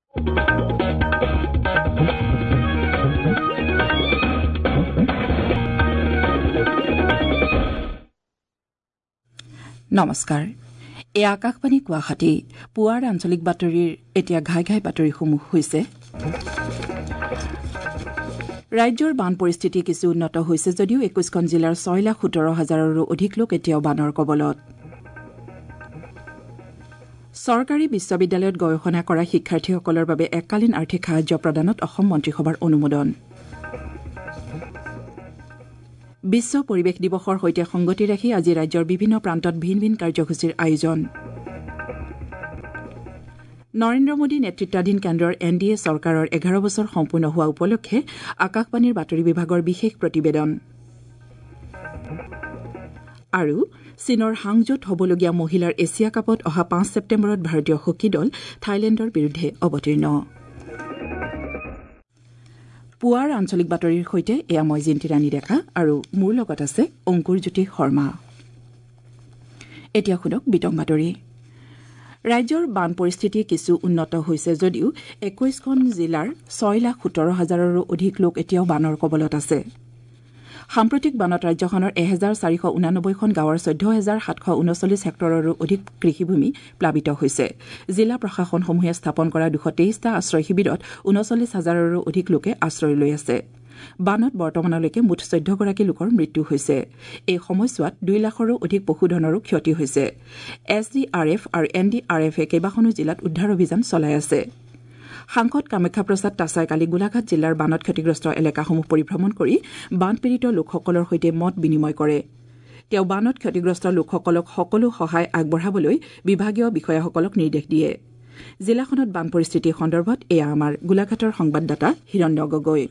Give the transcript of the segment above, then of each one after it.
নমস্কাৰ। এই আকাশবাণী গুৱাহাটী পুৱাৰ আঞ্চলিক বাতৰিৰ এতিয়া ঘাই ঘাই বাতৰিসমূহ হৈছে। ৰাজ্যৰ বান পৰিস্থিতি কিছু উন্নত হৈছে যদিও 21খন জিলাৰ 6,17,000ৰো অধিক লোক এতিয়াও বানৰ কবলত। চৰকাৰী বিশ্ববিদ্যালয়ত গৱেষণা কৰা শিক্ষাৰ্থীসকলৰ বাবে এককালীন আৰ্থিক সাহায্য প্ৰদানত অসম মন্ত্ৰীসভাৰ অনুমোদন। বিশ্ব পৰিৱেশ দিৱসৰ সৈতে সংগতি ৰাখি আজি ৰাজ্যৰ বিভিন্ন প্ৰান্তত ভিন ভিন কাৰ্যসূচীৰ আয়োজন। নৰেন্দ্ৰ মোদী নেতৃত্বাধীন কেন্দ্ৰৰ NDA চৰকাৰৰ 11 বছৰ সম্পূৰ্ণ হোৱা উপলক্ষে আকাশবাণীৰ বাতৰি বিভাগৰ বিশেষ প্ৰতিবেদন। আৰু চীনৰ হাংজোত হ'বলগীয়া মহিলাৰ এছিয়া কাপত অহা 5 ছেপ্টেম্বৰত ভাৰতীয় হকী দল থাইলেণ্ডৰ বিৰুদ্ধে অৱতীৰ্ণ। পুৱাৰ আঞ্চলিক বাতৰিৰ সৈতে এয়া মই জিন্তি ৰাণী ডেকা আৰু মোৰ লগত আছে অংকুৰজ্যোতি শৰ্মা। এতিয়া শুনক বিতং বাতৰি। ৰাজ্যৰ বান পৰিস্থিতি কিছু উন্নত হৈছে যদিও 21খন জিলাৰ 6,17,000ৰো অধিক লোক এতিয়াও বানৰ কবলত আছে। সাম্প্ৰতিক বানত ৰাজ্যখনৰ 1,489খন গাঁৱৰ 14,739 হেক্টৰৰো অধিক কৃষিভূমি প্লাবিত হৈছে। জিলা প্ৰশাসনসমূহে স্থাপন কৰা 223টা আশ্ৰয় শিবিৰত 39,000ৰো অধিক লোকে আশ্ৰয় লৈ আছে। বানত বৰ্তমানলৈকে মুঠ 14গৰাকী লোকৰ মৃত্যু হৈছে। এই সময়ছোৱাত 2 লাখৰো অধিক পশুধনৰো ক্ষতি হৈছে। SDRF আৰু NDRFে কেইবাখনো জিলাত উদ্ধাৰ অভিযান চলাই আছে। সাংসদ কামাখ্যা প্ৰসাদ তাছাই কালি গোলাঘাট জিলাৰ বানত ক্ষতিগ্ৰস্ত এলেকাসমূহ পৰিভ্ৰমণ কৰি বানপীড়িত লোকসকলৰ সৈতে মত বিনিময় কৰে। তেওঁ বানত ক্ষতিগ্ৰস্ত লোকসকলক সকলো সহায় আগবঢ়াবলৈ বিভাগীয় বিষয়াসকলক নিৰ্দেশ দিয়ে। জিলাখনত বান পৰিস্থিতিৰ সন্দৰ্ভত এয়া আমাৰ গোলাঘাটৰ সংবাদদাতা হিৰণ্য গগৈ।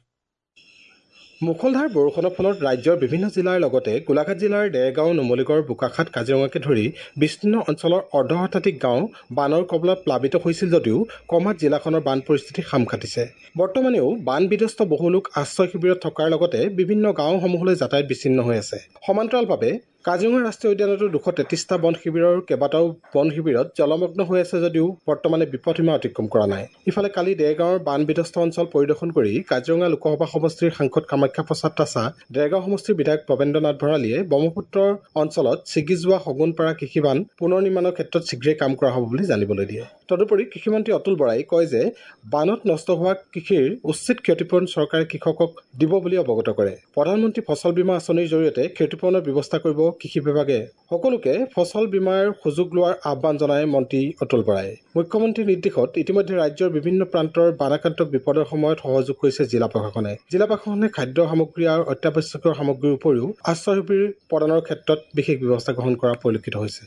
মুখলধাৰ বৰষুণৰ ফলত ৰাজ্যৰ বিভিন্ন জিলাৰ লগতে গোলাঘাট জিলাৰ দেৰগাঁও, নুমলীগড়, বোকাখাত, কাজিৰঙাকে ধৰি বিস্তীৰ্ণ অঞ্চলৰ অৰ্ধশতাধিক গাঁও বানৰ কবলত প্লাবিত হৈছিল যদিও কমাত জিলাখনৰ বান পৰিস্থিতি খাম খাটিছে। বৰ্তমানেও বান বিধ্বস্ত বহু লোক আশ্ৰয় শিবিৰত থকাৰ লগতে বিভিন্ন গাঁওসমূহলৈ যাতায়াত বিচ্ছিন্ন হৈ আছে। সমান্তৰালভাৱে কাজিৰঙা ৰাষ্ট্ৰীয় উদ্যানতো 233টা বন শিবিৰৰ কেইবাটাও বন শিবিৰত জলমগ্ন হৈ আছে যদিও বৰ্তমানে বিপদসীমা অতিক্ৰম কৰা নাই। ইফালে কালি দেৰগাঁৱৰ বান বিধ্বস্ত অঞ্চল পৰিদৰ্শন কৰি কাজিৰঙা লোকসভা সমষ্টিৰ সাংসদ কামাখ্যা প্ৰসাদ তাছা, দেৰগাঁও সমষ্টিৰ বিধায়ক প্ৰবেন্দ্ৰ নাথ ভৰালীয়ে ব্ৰহ্মপুত্ৰৰ অঞ্চলত ছিগি যোৱা শগুনপাৰা কৃষিবান পুনৰ নিৰ্মাণৰ ক্ষেত্ৰত শীঘ্ৰেই কাম কৰা হ'ব বুলি জানিবলৈ দিয়ে। তদুপৰি কৃষিমন্ত্ৰী অতুল বৰাই কয় যে বানত নষ্ট হোৱা কৃষিৰ উচিত ক্ষতিপূৰণ চৰকাৰে কৃষকক দিব বুলি অৱগত কৰে। প্ৰধানমন্ত্ৰী ফচল বীমা আঁচনিৰ জৰিয়তে ক্ষতিপূৰণৰ ব্যৱস্থা কৰিব কৃষি বিভাগে। সকলোকে ফচল বীমাৰ সুযোগ লোৱাৰ আহ্বান জনায় মন্ত্ৰী অতুল বৰাই। মুখ্যমন্ত্ৰীৰ নিৰ্দেশত ইতিমধ্যে ৰাজ্যৰ বিভিন্ন প্ৰান্তৰ বানাক্ৰান্তক বিপদৰ সময়ত সহযোগ কৰিছে জিলা প্ৰশাসনে। জিলা প্ৰশাসনে খাদ্য সামগ্ৰী আৰু অত্যাৱশ্যকীয় সামগ্ৰীৰ উপৰিও আশ্ৰয় শিবিৰ প্ৰদানৰ ক্ষেত্ৰত বিশেষ ব্যৱস্থা গ্ৰহণ কৰা পৰিলক্ষিত হৈছে।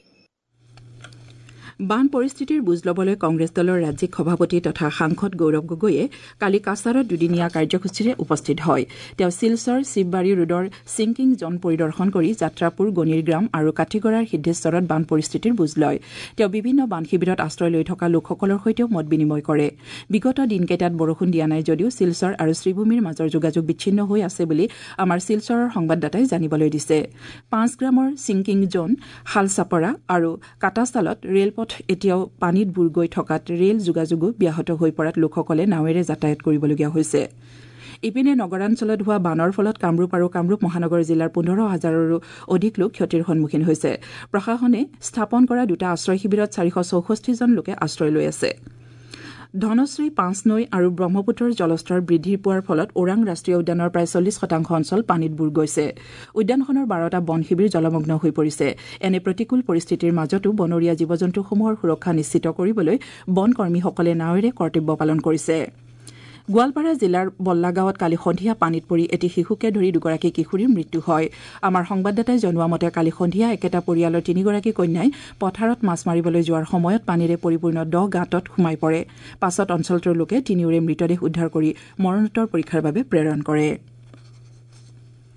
বান পৰিস্থিতিৰ বুজ ল'বলৈ কংগ্ৰেছ দলৰ ৰাজ্যিক সভাপতি তথা সাংসদ গৌৰৱ গগৈয়ে কালি কাছাৰত দুদিনীয়া কাৰ্যসূচীৰে উপস্থিত হয়। তেওঁ শিলচৰ শিৱবাৰী ৰোডৰ ছিংকিং জন পৰিদৰ্শন কৰি যাত্ৰাপুৰ, গণিৰগ্ৰাম আৰু কাঠিগড়াৰ সিদ্ধেশ্বৰত বান পৰিস্থিতিৰ বুজ লয়। তেওঁ বিভিন্ন বান শিবিৰত আশ্ৰয় লৈ থকা লোকসকলৰ সৈতেও মত বিনিময় কৰে। বিগত দিনকেইটাত বৰষুণ দিয়া নাই যদিও শিলচৰ আৰু শ্ৰীভূমিৰ মাজৰ যোগাযোগ বিচ্ছিন্ন হৈ আছে বুলি আমাৰ শিলচৰৰ সংবাদদাতাই জানিবলৈ দিছে। 5 গ্ৰামৰ ছিংকিং জন, শালচাপৰা আৰু কাটাচালত ৰেলপথ এতিয়াও পানীত বুৰ গৈ থকাত ৰেল যোগাযোগো ব্যাহত হৈ পৰাত লোকসকলে নাৱেৰে যাতায়াত কৰিবলগীয়া হৈছে। ইপিনে নগৰাঞ্চলত হোৱা বানৰ ফলত কামৰূপ আৰু কামৰূপ মহানগৰ জিলাৰ 15,000ৰো অধিক লোক ক্ষতিৰ সন্মুখীন হৈছে। প্ৰশাসনে স্থাপন কৰা 2টা আশ্ৰয় শিবিৰত 464জন লোকে আশ্ৰয় লৈ আছে। ধনশ্ৰী, পাঁচনৈ আৰু ব্ৰহ্মপুত্ৰৰ জলস্তৰ বৃদ্ধি পোৱাৰ ফলত ওৰাং ৰাষ্ট্ৰীয় উদ্যানৰ প্ৰায় 40% অঞ্চল পানীত বুৰ গৈছে। উদ্যানখনৰ 12টা বন শিবিৰ জলমগ্ন হৈ পৰিছে। এনে প্ৰতিকূল পৰিস্থিতিৰ মাজতো বনৰীয়া জীৱ জন্তুসমূহৰ সুৰক্ষা নিশ্চিত কৰিবলৈ বন কৰ্মীসকলে নাৱেৰে কৰ্তব্য পালন কৰিছে। গোৱালপাৰা জিলাৰ বল্লাগাঁৱত কালি সন্ধিয়া পানীত পৰি এটি শিশুকে ধৰি 2গৰাকী কিশোৰীৰ মৃত্যু হয়। আমাৰ সংবাদদাতাই জনোৱা মতে কালি সন্ধিয়া একেটা পৰিয়ালৰ 3গৰাকী কন্যাই পথাৰত মাছ মাৰিবলৈ যোৱাৰ সময়ত পানীৰে পৰিপূৰ্ণ দ গাঁতত সোমাই পৰে। পাছত অঞ্চলটোৰ লোকে তিনিওৰে মৃতদেহ উদ্ধাৰ কৰি মৰণোত্তৰ পৰীক্ষাৰ বাবে প্ৰেৰণ কৰে।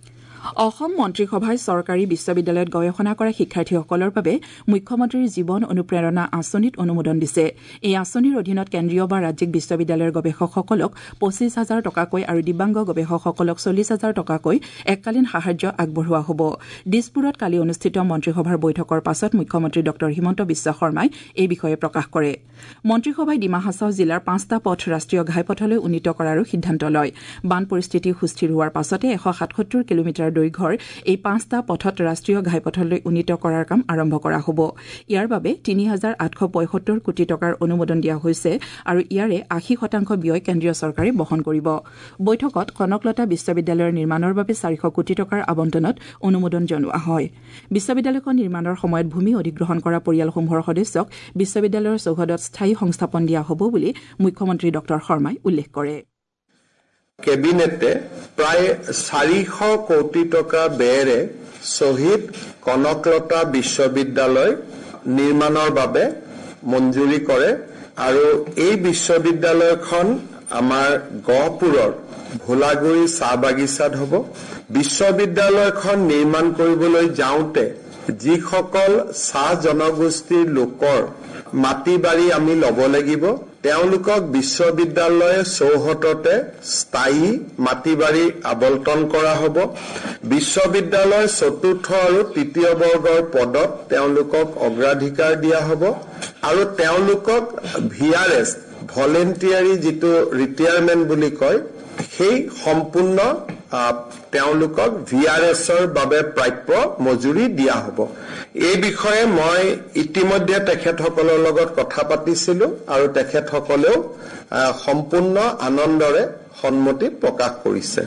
অসম মন্ত্ৰীসভাই চৰকাৰী বিশ্ববিদ্যালয়ত গৱেষণা কৰা শিক্ষাৰ্থীসকলৰ বাবে মুখ্যমন্ত্ৰীৰ জীৱন অনুপ্ৰেৰণা আঁচনিত অনুমোদন দিছে। এই আঁচনিৰ অধীনত কেন্দ্ৰীয় বা ৰাজ্যিক বিশ্ববিদ্যালয়ৰ গৱেষকসকলক 25,000 টকাকৈ আৰু দিব্যাংগ গৱেষকসকলক 40,000 টকাকৈ এককালীন সাহায্য আগবঢ়োৱা হ'ব। দিছপুৰত কালি অনুষ্ঠিত মন্ত্ৰীসভাৰ বৈঠকৰ পাছত মুখ্যমন্ত্ৰী ড হিমন্ত বিশ্ব শৰ্মাই এই বিষয়ে প্ৰকাশ কৰে। মন্ত্ৰীসভাই ডিমা হাছাও জিলাৰ 5টা পথ ৰাষ্ট্ৰীয় ঘাইপথলৈ উন্নীত কৰাৰো সিদ্ধান্ত লয়। বান পৰিস্থিতি সুস্থিৰ হোৱাৰ পাছতে 177 কিলোমিটাৰ দৈৰ্ঘ্যৰ এই 5টা পথত ৰাষ্ট্ৰীয় ঘাইপথলৈ উন্নীত কৰাৰ কাম আৰম্ভ কৰা হ'ব। ইয়াৰ বাবে 3,875 কোটি টকাৰ অনুমোদন দিয়া হৈছে আৰু ইয়াৰে 80% ব্যয় কেন্দ্ৰীয় চৰকাৰে বহন কৰিব। বৈঠকত কনকলতা বিশ্ববিদ্যালয়ৰ নিৰ্মাণৰ বাবে 400 কোটি টকাৰ আবণ্টনত অনুমোদন জনোৱা হয়। বিশ্ববিদ্যালয়খন নিৰ্মাণৰ সময়ত ভূমি অধিগ্ৰহণ কৰা পৰিয়ালসমূহৰ সদস্যক বিশ্ববিদ্যালয়ৰ চৌহদত স্থায়ী সংস্থাপন দিয়া হ'ব বুলি মুখ্যমন্ত্ৰী ড শৰ্মাই উল্লেখ কৰে। কেবিনেটে প্ৰায় 400 কোটি টকা ব্যয়েৰে শ্বহীদ কনকলতা বিশ্ববিদ্যালয় নিৰ্মাণৰ বাবে মঞ্জুৰি কৰে আৰু এই বিশ্ববিদ্যালয়খন আমাৰ গহপুৰৰ ভোলাগুৰি চাহ বাগিচাত হ'ব। বিশ্ববিদ্যালয়খন নিৰ্মাণ কৰিবলৈ যাওঁতে যিসকল চাহ জনগোষ্ঠীৰ লোকৰ মাটি বাৰী আমি ল'ব লাগিব, তেওঁলোকক বিশ্ববিদ্যালয়ৰ চৌহদতে স্থায়ী মাটি বাৰী আবণ্টন কৰা হ'ব। বিশ্ববিদ্যালয়ৰ 4ৰ্থ আৰু 3য় বৰ্গৰ পদত তেওঁলোকক অগ্ৰাধিকাৰ দিয়া হ'ব আৰু তেওঁলোকক VRS ভলেণ্টিয়াৰী যিটো ৰিটায়াৰমেণ্ট বুলি কয়, সেই সম্পূৰ্ণ তেওঁলোকক VRSৰ বাবে প্ৰাপ্য মজুৰি দিয়া হ'ব। এই বিষয়ে মই ইতিমধ্যে তেখেতসকলৰ লগত কথা পাতিছিলোঁ আৰু তেখেতসকলেও সম্পূৰ্ণ আনন্দৰে সন্মতি প্ৰকাশ কৰিছে।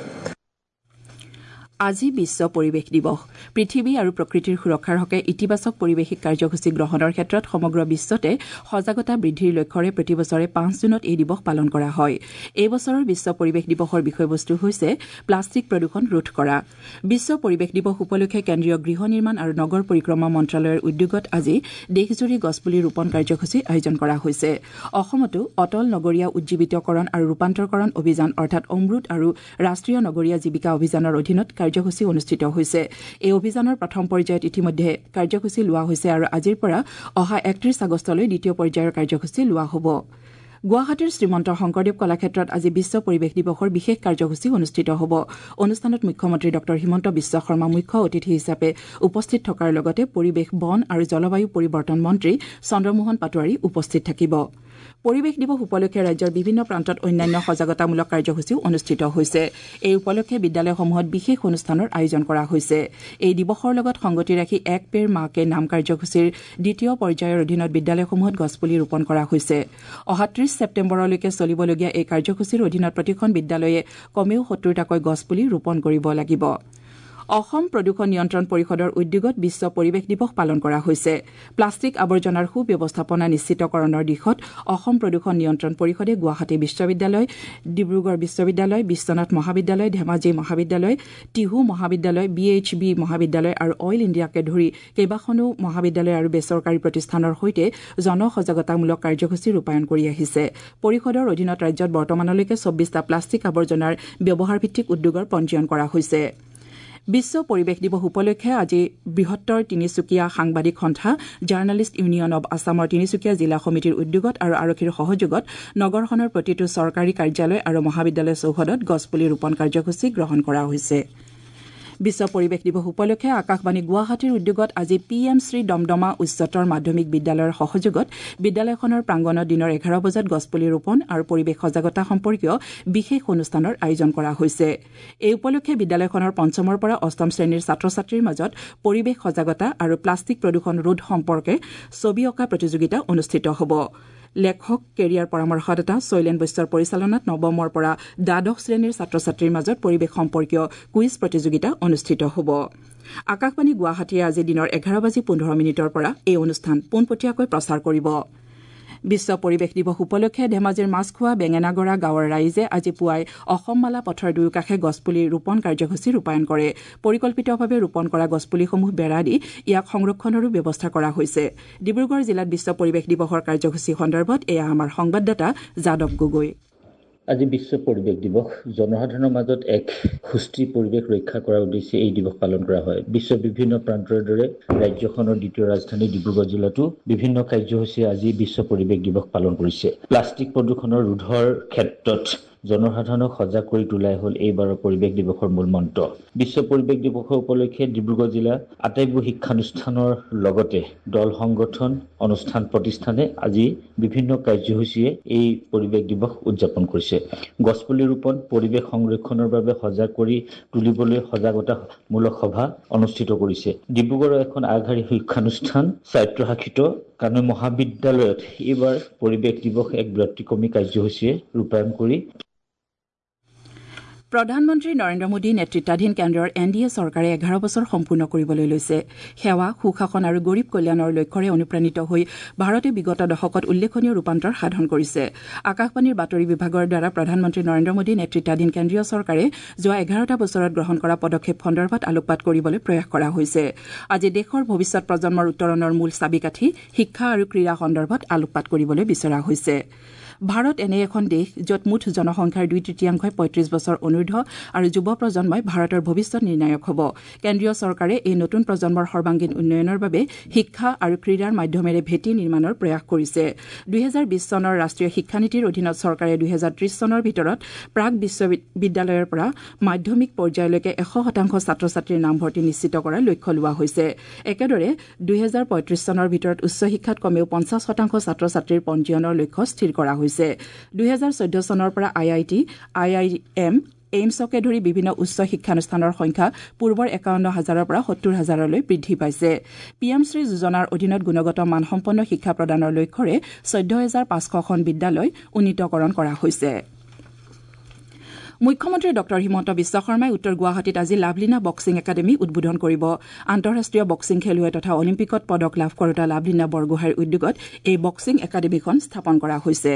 আজি বিশ্ব পৰিৱেশ দিৱস। পৃথিৱী আৰু প্ৰকৃতিৰ সুৰক্ষাৰ হকে ইতিবাচক পৰিৱেশিক কাৰ্যসূচী গ্ৰহণৰ ক্ষেত্ৰত সমগ্ৰ বিশ্বতে সজাগতা বৃদ্ধিৰ লক্ষ্যৰে প্ৰতিবছৰে 5 জুনত এই দিৱস পালন কৰা হয়। এই বছৰৰ বিশ্ব পৰিৱেশ দিৱসৰ বিষয়বস্তু হৈছে প্লাষ্টিক প্ৰদূষণ ৰোধ কৰা। বিশ্ব পৰিৱেশ দিৱস উপলক্ষে কেন্দ্ৰীয় গৃহ নিৰ্মাণ আৰু নগৰ পৰিক্ৰমা মন্ত্ৰালয়ৰ উদ্যোগত আজি দেশজুৰি গছপুলি ৰোপণ কাৰ্যসূচী আয়োজন কৰা হৈছে। অসমতো অটল নগৰীয়া উজ্জীৱিতকৰণ আৰু ৰূপান্তৰকৰণ অভিযান অৰ্থাৎ অমৃত আৰু ৰাষ্ট্ৰীয় নগৰীয়া জীৱিকা অভিযানৰ অধীনত কাৰ্যসূচী অনুষ্ঠিত হৈছে। এই অভিযানৰ প্ৰথম পৰ্যায়ত ইতিমধ্যে কাৰ্যসূচী লোৱা হৈছে আৰু আজিৰ পৰা অহা 31 আগষ্টলৈ দ্বিতীয় পৰ্যায়ৰ কাৰ্যসূচী লোৱা হ'ব। গুৱাহাটীৰ শ্ৰীমন্ত শংকৰদেৱ কলাক্ষেত্ৰত আজি বিশ্ব পৰিৱেশ দিৱসৰ বিশেষ কাৰ্যসূচী অনুষ্ঠিত হ'ব। অনুষ্ঠানত মুখ্যমন্ত্ৰী ড হিমন্ত বিশ্ব শৰ্মা মুখ্য অতিথি হিচাপে উপস্থিত থকাৰ লগতে পৰিৱেশ, বন আৰু জলবায়ু পৰিৱৰ্তন মন্ত্ৰী চন্দ্ৰমোহন পাটোৱাৰী উপস্থিত থাকিব। পৰিৱেশ দিৱস উপলক্ষে ৰাজ্যৰ বিভিন্ন প্ৰান্তত অন্যান্য সজাগতামূলক কাৰ্যসূচীও অনুষ্ঠিত হৈছে। এই উপলক্ষে বিদ্যালয়সমূহত বিশেষ অনুষ্ঠানৰ আয়োজন কৰা হৈছে। এই দিৱসৰ লগত সংগতি ৰাখি এক পেৰ মা কে নাম কাৰ্যসূচীৰ দ্বিতীয় পৰ্যায়ৰ অধীনত বিদ্যালয়সমূহত গছপুলি ৰোপণ কৰা হৈছে। অহা 30 ছেপ্টেম্বৰলৈকে চলিবলগীয়া এই কাৰ্যসূচীৰ অধীনত প্ৰতিখন বিদ্যালয়ে কমেও 70টাকৈ গছপুলি ৰোপণ কৰিব লাগিব। অসম প্ৰদূষণ নিয়ন্ত্ৰণ পৰিষদৰ উদ্যোগত বিশ্ব পৰিৱেশ দিৱস পালন কৰা হৈছে। প্লাষ্টিক আৱৰ্জনাৰ সুব্যৱস্থাপনা নিশ্চিতকৰণৰ দিশত অসম প্ৰদূষণ নিয়ন্ত্ৰণ পৰিষদে গুৱাহাটী বিশ্ববিদ্যালয়, ডিব্ৰুগড় বিশ্ববিদ্যালয়, বিশ্বনাথ মহাবিদ্যালয়, ধেমাজি মহাবিদ্যালয়, টিহু মহাবিদ্যালয়, BHB মহাবিদ্যালয় আৰু অইল ইণ্ডিয়াকে ধৰি কেইবাখনো মহাবিদ্যালয় আৰু বেচৰকাৰী প্ৰতিষ্ঠানৰ সৈতে জনসজাগতামূলক কাৰ্যসূচী ৰূপায়ণ কৰি আহিছে। পৰিষদৰ অধীনত ৰাজ্যত বৰ্তমানলৈকে 24টা প্লাষ্টিক আৱৰ্জনাৰ ব্যৱহাৰভিত্তিক উদ্যোগৰ পঞ্জীয়ন কৰা হৈছে। বিশ্ব পৰিৱেশ দিৱস উপলক্ষে আজি বৃহত্তৰ তিনিচুকীয়া সাংবাদিক সন্থা জাৰ্ণালিষ্ট ইউনিয়ন অব আছামৰ তিনিচুকীয়া জিলা সমিতিৰ উদ্যোগত আৰু আৰক্ষীৰ সহযোগত নগৰখনৰ প্ৰতিটো চৰকাৰী কাৰ্যালয় আৰু মহাবিদ্যালয় চৌহদত গছপুলি ৰোপণ কাৰ্যসূচী গ্ৰহণ কৰা হৈছে। বিশ্ব পৰিৱেশ দিৱস উপলক্ষে আকাশবাণী গুৱাহাটীৰ উদ্যোগত আজি PM শ্ৰী দমদমা উচ্চতৰ মাধ্যমিক বিদ্যালয়ৰ সহযোগত বিদ্যালয়খনৰ প্ৰাংগণত দিনৰ 11 বজাত গছপুলি ৰোপণ আৰু পৰিৱেশ সজাগতা সম্পৰ্কীয় বিশেষ অনুষ্ঠানৰ আয়োজন কৰা হৈছে। এই উপলক্ষে বিদ্যালয়খনৰ 5মৰ পৰা 8ম শ্ৰেণীৰ ছাত্ৰ ছাত্ৰীৰ মাজত পৰিৱেশ সজাগতা আৰু প্লাষ্টিক প্ৰদূষণ ৰোধ সম্পৰ্কে ছবি অঁকা প্ৰতিযোগিতা অনুষ্ঠিত হ'ব। লেখক কেৰিয়াৰ পৰামৰ্শদাতা শৈলেন বৈশ্যৰ পৰিচালনাত 9মৰ পৰা 12শ শ্ৰেণীৰ ছাত্ৰ ছাত্ৰীৰ মাজত পৰিৱেশ সম্পৰ্কীয় কুইজ প্ৰতিযোগিতা অনুষ্ঠিত হ'ব। আকাশবাণী গুৱাহাটীয়ে আজি দিনৰ 11:15 পৰা এই অনুষ্ঠান পোনপটীয়াকৈ প্ৰচাৰ কৰিব। বিশ্ব পৰিৱেশ দিৱস উপলক্ষে ধেমাজিৰ মাছখোৱা বেঙেনাগড়া গাঁৱৰ ৰাইজে আজি পুৱাই অসম মালা পথৰ দুয়োকাষে গছপুলি ৰোপণ কাৰ্যসূচী ৰূপায়ণ কৰে। পৰিকল্পিতভাৱে ৰোপণ কৰা গছপুলিসমূহ বেৰা দি ইয়াক সংৰক্ষণৰো ব্যৱস্থা কৰা হৈছে। ডিব্ৰুগড় জিলাত বিশ্ব পৰিৱেশ দিৱসৰ কাৰ্যসূচী সন্দৰ্ভত এয়া আমাৰ সংবাদদাতা যাদৱ গগৈ। আজি বিশ্ব পৰিৱেশ দিৱস জনসাধাৰণৰ মাজত এক সুস্থিৰ পৰিৱেশ ৰক্ষা কৰাৰ উদ্দেশ্যে এই দিৱস পালন কৰা হয়। বিশ্বৰ বিভিন্ন প্ৰান্তৰ দৰে ৰাজ্যখনৰ দ্বিতীয় ৰাজধানী ডিব্ৰুগড় জিলাতো বিভিন্ন কাৰ্যসূচীয়ে আজি বিশ্ব পৰিৱেশ দিৱস পালন কৰিছে। প্লাষ্টিক প্ৰদূষণৰ ৰোধৰ ক্ষেত্ৰত জনসাধাৰণক সজাগ কৰি তোলাই হ'ল এইবাৰৰ পৰিৱেশ দিৱসৰ মূল মন্ত্ৰ। বিশ্ব পৰিৱেশ দিৱসৰ উপলক্ষে ডিব্ৰুগড় জিলা আটাইবোৰ শিক্ষানুষ্ঠানৰ লগতে দল সংগঠন অনুষ্ঠান প্ৰতিষ্ঠানে আজি বিভিন্ন কাৰ্যসূচীয়ে এই পৰিৱেশ দিৱস উদযাপন কৰিছে। গছপুলি ৰোপণ, পৰিৱেশ সংৰক্ষণৰ বাবে সজাগ কৰি তুলিবলৈ সজাগতামূলক সভা অনুষ্ঠিত কৰিছে। ডিব্ৰুগড়ৰ এখন আগশাৰী শিক্ষানুষ্ঠান স্বায়ত্তশাসিত কানৈ মহাবিদ্যালয়ত এইবাৰ পৰিৱেশ দিৱস এক ব্যতিক্ৰমী কাৰ্যসূচীয়ে ৰূপায়ণ কৰি প্ৰধানমন্ত্ৰী নৰেন্দ্ৰ মোদী নেতৃত্বাধীন কেন্দ্ৰৰ NDA চৰকাৰে 11 বছৰ সম্পূৰ্ণ কৰিবলৈ লৈছে। সেৱা, সুশাসন আৰু গৰীব কল্যাণৰ লক্ষ্যৰে অনুপ্ৰাণিত হৈ ভাৰতে বিগত দশকত উল্লেখনীয় ৰূপান্তৰ সাধন কৰিছে। আকাশবাণীৰ বাতৰি বিভাগৰ দ্বাৰা প্ৰধানমন্ত্ৰী নৰেন্দ্ৰ মোদী নেতৃত্বাধীন কেন্দ্ৰীয় চৰকাৰে যোৱা 11টা বছৰত গ্ৰহণ কৰা পদক্ষেপ সন্দৰ্ভত আলোকপাত কৰিবলৈ প্ৰয়াস কৰা হৈছে। আজি দেশৰ ভৱিষ্যৎ প্ৰজন্মৰ উত্তৰণৰ মূল চাবিকাঠি শিক্ষা আৰু ক্ৰীড়া সন্দৰ্ভত আলোকপাত কৰিবলৈ বিচৰা হৈছে। ভাৰত এনে এখন দেশ য'ত মুঠ জনসংখ্যাৰ 2/3 35 বছৰ অনূৰ্ধ্ব আৰু যুৱ প্ৰজন্মই ভাৰতৰ ভৱিষ্যৎ নিৰ্ণায়ক হ'ব। কেন্দ্ৰীয় চৰকাৰে এই নতুন প্ৰজন্মৰ সৰ্বাংগীন উন্নয়নৰ বাবে শিক্ষা আৰু ক্ৰীড়াৰ মাধ্যমেৰে ভেটি নিৰ্মাণৰ প্ৰয়াস কৰিছে। 2020 চনৰ ৰাষ্ট্ৰীয় শিক্ষানীতিৰ অধীনত চৰকাৰে 2030 চনৰ ভিতৰত প্ৰাক বিশ্ববিদ্যালয়ৰ পৰা মাধ্যমিক পৰ্যায়লৈকে 100% ছাত্ৰ ছাত্ৰীৰ নামভৰ্তি নিশ্চিত কৰাৰ লক্ষ্য লোৱা হৈছে। একেদৰে 2035 চনৰ ভিতৰত উচ্চ শিক্ষাত কমেও 50% ছাত্ৰ ছাত্ৰীৰ পঞ্জীয়নৰ লক্ষ্য স্থিৰ কৰা হৈছে। 2014 চনৰ পৰা IIT, IIM, এইমছকে ধৰি বিভিন্ন উচ্চ শিক্ষানুষ্ঠানৰ সংখ্যা পূৰ্বৰ 51,000ৰ পৰা 70,000লৈ বৃদ্ধি পাইছে। PM শ্ৰী যোজনাৰ অধীনত গুণগত মানসম্পন্ন শিক্ষা প্ৰদানৰ লক্ষ্যৰে 14,500খন বিদ্যালয় উন্নীতকৰণ কৰা হৈছে। মুখ্যমন্ত্ৰী ডঃ হিমন্ত বিশ্ব শৰ্মাই উত্তৰ গুৱাহাটীত আজি লাভলীনা বক্সিং একাডেমী উদ্বোধন কৰিব। আন্তঃৰাষ্ট্ৰীয় বক্সিং খেলুৱৈ তথা অলিম্পিকত পদক লাভ কৰোতা লাভলীনা বৰগোহাঁইৰ উদ্যোগত এই বক্সিং একাডেমীখন স্থাপন কৰা হৈছে।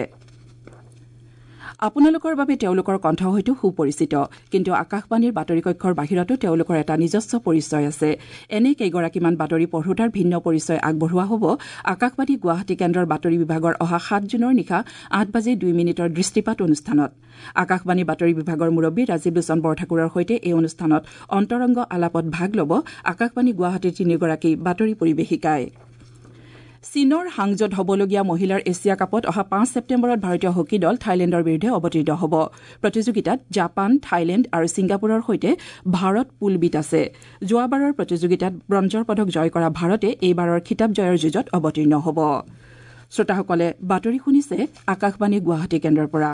আপোনালোকৰ বাবে তেওঁলোকৰ কণ্ঠ হয়তো সুপৰিচিত, কিন্তু আকাশবাণীৰ বাতৰি কক্ষৰ বাহিৰতো তেওঁলোকৰ এটা নিজস্ব পৰিচয় আছে। এনে কেইগৰাকীমান বাতৰি পঢ়োতাৰ ভিন্ন পৰিচয় আগবঢ়োৱা হ'ব আকাশবাণী গুৱাহাটী কেন্দ্ৰৰ বাতৰি বিভাগৰ অহা 7 জুনৰ নিশা 8:02 দৃষ্টিপাত অনুষ্ঠানত। আকাশবাণী বাতৰি বিভাগৰ মুৰব্বী ৰাজীৱ লোচন বৰঠাকুৰৰ সৈতে এই অনুষ্ঠানত অন্তৰংগ আলাপত ভাগ ল'ব আকাশবাণী গুৱাহাটীৰ 3গৰাকী বাতৰি পৰিৱেশিকাই। চীনৰ হাংজোত হ'বলগীয়া মহিলাৰ এছিয়া কাপত অহা 5 ছেপ্টেম্বৰত ভাৰতীয় হকী দল থাইলেণ্ডৰ বিৰুদ্ধে অৱতীৰ্ণ হ'ব। প্ৰতিযোগিতাত জাপান, থাইলেণ্ড আৰু ছিংগাপুৰৰ সৈতে ভাৰত পুল বিত আছে। যোৱাবাৰৰ প্ৰতিযোগিতাত ব্ৰঞ্জৰ পদক জয় কৰা ভাৰতে এইবাৰৰ খিতাপ জয়ৰ যুঁজত অৱতীৰ্ণ হ'ব। শ্ৰোতাসকলে বাতৰি শুনিছে আকাশবাণী গুৱাহাটী কেন্দ্ৰৰ পৰা।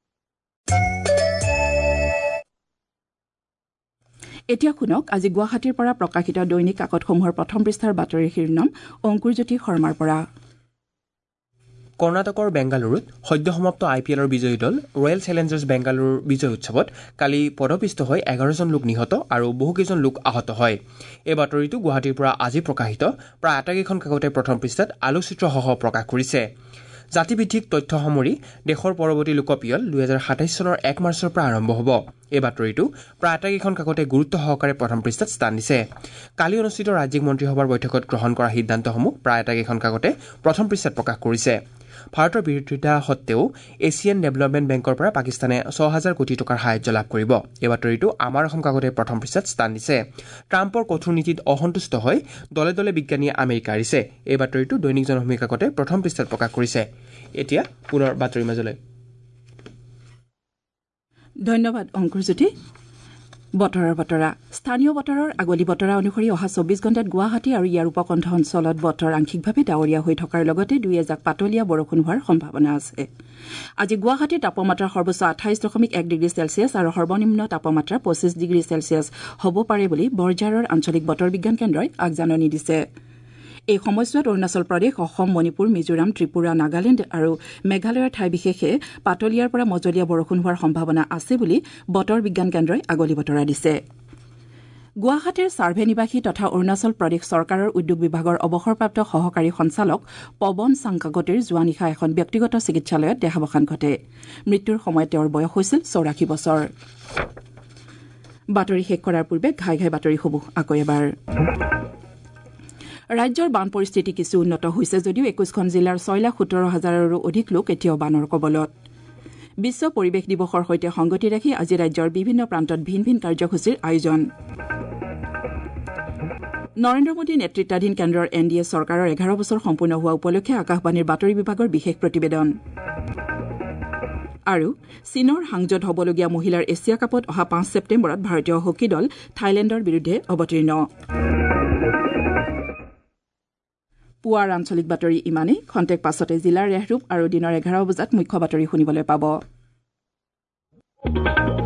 এতিয়া শুনক আজি গুৱাহাটীৰ পৰা প্ৰকাশিত দৈনিক কাকতসমূহৰ প্ৰথম পৃষ্ঠাৰ বাতৰিৰ শিৰোনাম অংকুৰজ্যোতি শৰ্মাৰ পৰা। কৰ্ণাটকৰ বেংগালুৰুত সদ্য সমাপ্ত IPLৰ বিজয়ী দল ৰয়েল চেলেঞ্জাৰ্ছ বেংগালুৰুৰ বিজয় উৎসৱত কালি পদপিষ্ট হৈ 11জন লোক নিহত আৰু বহুকেইজন লোক আহত হয়। এই বাতৰিটো গুৱাহাটীৰ পৰা আজি প্ৰকাশিত প্ৰায় আটাইকেইখন কাকতে প্ৰথম পৃষ্ঠাত আলোকচিত্ৰসহ প্ৰকাশ কৰিছে। জাতিভিত্তিক তথ্য সামৰি দেশৰ পৰৱৰ্তী লোকপিয়ল 2027 চনৰ 1 মাৰ্চৰ পৰা আৰম্ভ হ'ব। এই বাতৰিটো প্ৰায় আটাইকেইখন কাকতে গুৰুত্ব সহকাৰে প্ৰথম পৃষ্ঠাত স্থান দিছে। কালি অনুষ্ঠিত ৰাজ্যিক মন্ত্ৰীসভাৰ বৈঠকত গ্ৰহণ কৰা সিদ্ধান্তসমূহ প্ৰায় আটাইকেইখন কাকতে প্ৰথম পৃষ্ঠাত প্ৰকাশ কৰিছে। ভাৰতৰ বিৰোধিতা সত্ত্বেও এছিয়ান ডেভেলপমেণ্ট বেংকৰ পৰা পাকিস্তানে 6,000 কোটি টকাৰ সাহায্য লাভ কৰিব। এই বাতৰিটো আমাৰ অসম কাকতে প্ৰথম পৃষ্ঠাত স্থান দিছে। ট্ৰাম্পৰ কঠোৰ নীতিত অসন্তুষ্ট হৈ দলে দলে বিজ্ঞানীয়ে আমেৰিকা এৰিছে। এই বাতৰিটো দৈনিক জনভূমি কাকতে প্ৰথম পৃষ্ঠাত প্ৰকাশ কৰিছে। এতিয়া পুনৰ বাতৰিৰ মাজলৈ। ধন্যবাদ অংকুৰজ্যোতি। বতৰৰ বতৰা। স্থানীয় বতৰৰ আগলি বতৰা অনুসৰি অহা 24 ঘণ্টাত গুৱাহাটী আৰু ইয়াৰ উপকণ্ঠ অঞ্চলত বতৰ আংশিকভাৱে ডাৱৰীয়া হৈ থকাৰ লগতে 2-এজাক পাতলীয়া বৰষুণ হোৱাৰ সম্ভাৱনা আছে। আজি গুৱাহাটীৰ তাপমাত্ৰা সৰ্বোচ্চ 28.1 ডিগ্ৰী চেলছিয়াছ আৰু সৰ্বনিম্ন তাপমাত্ৰা 25 ডিগ্ৰী চেলছিয়াছ হ'ব পাৰে বুলি বৰঝাৰৰ আঞ্চলিক বতৰ বিজ্ঞান কেন্দ্ৰই আগজাননী দিছে। এই সময়ছোৱাত অৰুণাচল প্ৰদেশ, অসম, মণিপুৰ, মিজোৰাম, ত্ৰিপুৰা, নাগালেণ্ড আৰু মেঘালয়ৰ ঠাই বিশেষে পাতলীয়াৰ পৰা মজলীয়া বৰষুণ হোৱাৰ সম্ভাৱনা আছে বুলি বতৰ বিজ্ঞান কেন্দ্ৰই আগলি বতৰা দিছে। গুৱাহাটীৰ ছাৰ্ভে নিবাসী তথা অৰুণাচল প্ৰদেশ চৰকাৰৰ উদ্যোগ বিভাগৰ অৱসৰপ্ৰাপ্ত সহকাৰী সঞ্চালক পৱন চাংকাগতিৰ যোৱা নিশা এখন ব্যক্তিগত চিকিৎসালয়ত দেহাৱসান ঘটে। মৃত্যুৰ সময়ত তেওঁৰ বয়স হৈছিল 84 বছৰ। বাতৰি শেষ কৰাৰ পূৰ্বে ঘাই ঘাই বাতৰিসমূহ আকৌ এবাৰ। ৰাজ্যৰ বান পৰিস্থিতি কিছু উন্নত হৈছে যদিও 21খন জিলাৰ 6,17,000ৰো অধিক লোক এতিয়াও বানৰ কবলত। বিশ্ব পৰিৱেশ দিৱসৰ সৈতে সংগতি ৰাখি আজি ৰাজ্যৰ বিভিন্ন প্ৰান্তত ভিন ভিন কাৰ্যসূচীৰ আয়োজন নৰেন্দ্ৰ মোদী নেতৃত্বাধীন কেন্দ্ৰৰ NDA চৰকাৰৰ 11 বছৰ সম্পূৰ্ণ হোৱা উপলক্ষে আকাশবাণীৰ বাতৰি বিভাগৰ বিশেষ প্ৰতিবেদন আৰু চীনৰ হাংজত হ'বলগীয়া মহিলাৰ এছিয়া কাপত অহা 5 ছেপ্টেম্বৰত ভাৰতীয় হকী দল থাইলেণ্ডৰ বিৰুদ্ধে অৱতীৰ্ণ পুৱাৰ আঞ্চলিক বাতৰি ইমানেই খন্তেক পাছতে জিলাৰ ৰেহৰূপ আৰু দিনৰ 11 বজাত মুখ্য বাতৰি শুনিবলৈ পাব